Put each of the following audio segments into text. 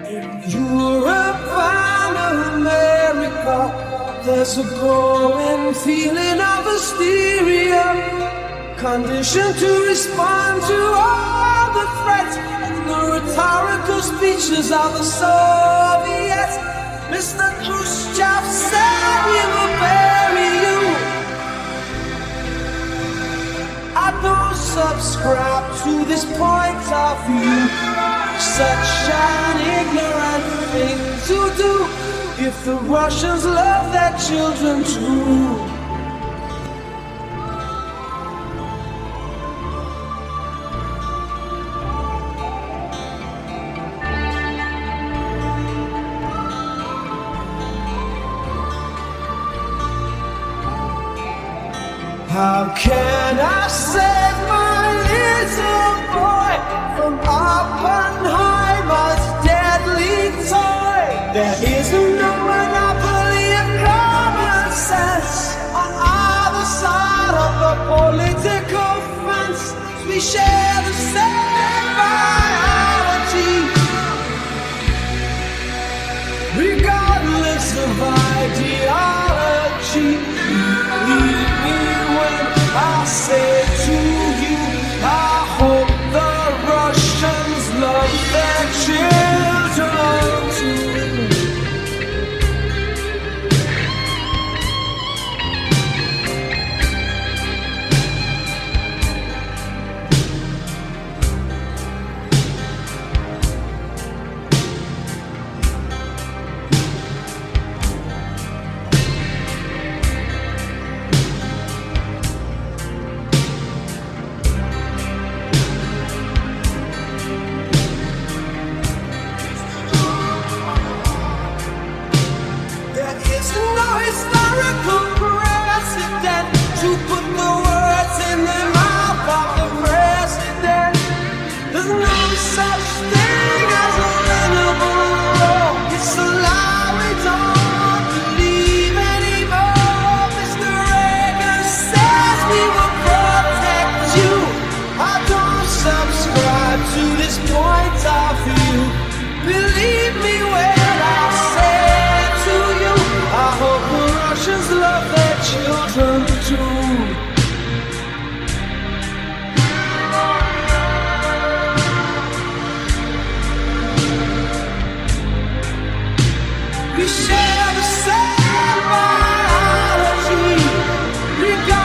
Europe and America, there's a growing feeling of hysteria, conditioned to respond to all the threats and the rhetorical speeches of the Soviets. Mr. Khrushchev said we will bury you. I don't subscribe to this point of view. Such an ignorant thing to do if the Russians love their children too. How can I save my little boy from Oppenheimer's deadly toy? There is no monopoly of common sense on either side of the political fence. We share the same biology, regardless of ideology. I say to you, I hope the Russians love their children too.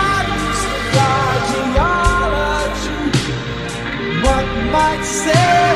Might say